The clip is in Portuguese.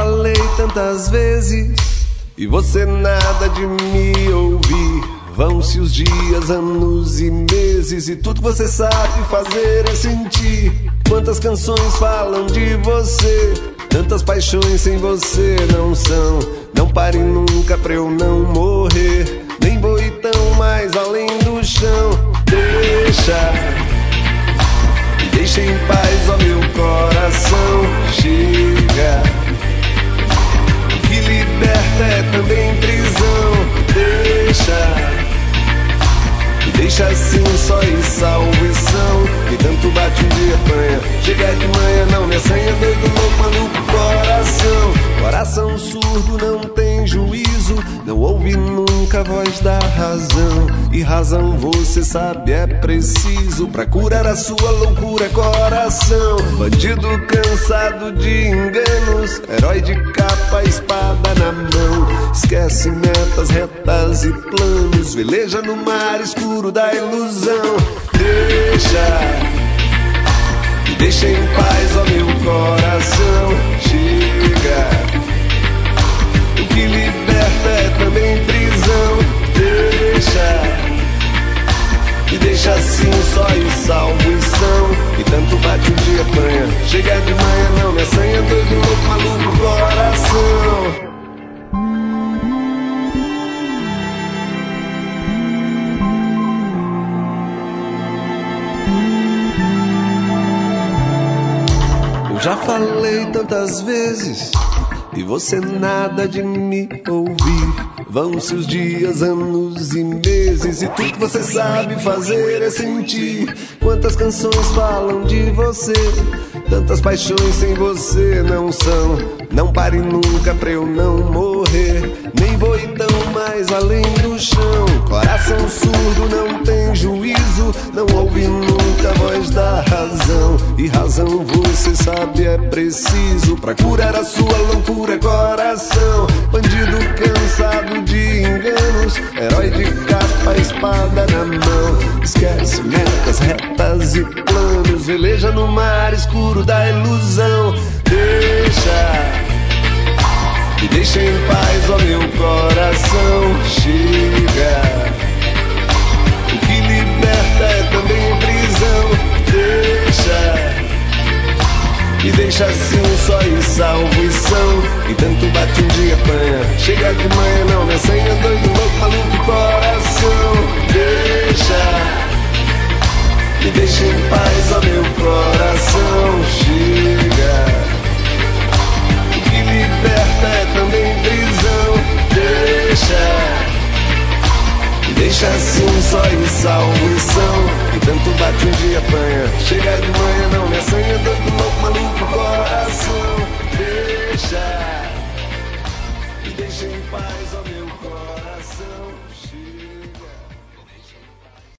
falei tantas vezes e você nada de me ouvir. Vão-se os dias, anos e meses, e tudo que você sabe fazer é sentir. Quantas canções falam de você, tantas paixões sem você não são. Não pare nunca pra eu não morrer, nem vou ir tão mais além do chão. Deixa em paz, ó meu coração. Chega, o que liberta é também prisão. Deixa assim só e salvação. E tanto bate um dia apanha, chega de manhã não me assanha. Doido, louco, maluco, coração surdo não tem juízo, não ouve nunca a voz da razão. E razão você sabe é preciso pra curar a sua loucura, coração. Bandido cansado de enganos, herói de capa, espada na mão. Esquece metas, retas e planos, veleja no mar escuro da ilusão. Deixa em paz, ó meu coração. Chega, o que liberta é também prisão. Deixa assim só e salvação. E tanto bate um dia apanha, chega de manhã não me assanha. Doido, louco, maluco, coração. Já falei tantas vezes e você nada de me ouvir. Vão-se os dias, anos e meses, e tudo que você sabe fazer é sentir. Quantas canções falam de você, tantas paixões sem você não são. Não pare nunca pra eu não morrer, nem vou ir tão mais além do chão. Coração surdo não tem juízo, não ouve nunca a voz da razão. E razão você sabe é preciso pra curar a sua loucura, coração. Bandido cansado de enganos, herói de capa, espada na mão. Esquece metas, retas e planos, veleja no mar escuro da ilusão. Deixa em paz, ó meu coração. Chega, o que liberta é também prisão. Deixa assim só e salvação. E tanto bate um dia apanha, chega de manhã não me assanha. Doido, louco, maluco, coração. Deixa em paz, ó meu coração. Chega, o que liberta é também prisão. Deixa assim só e salvação. E tanto bate um dia apanha, chega de manhã não me assanha. Doido, louco,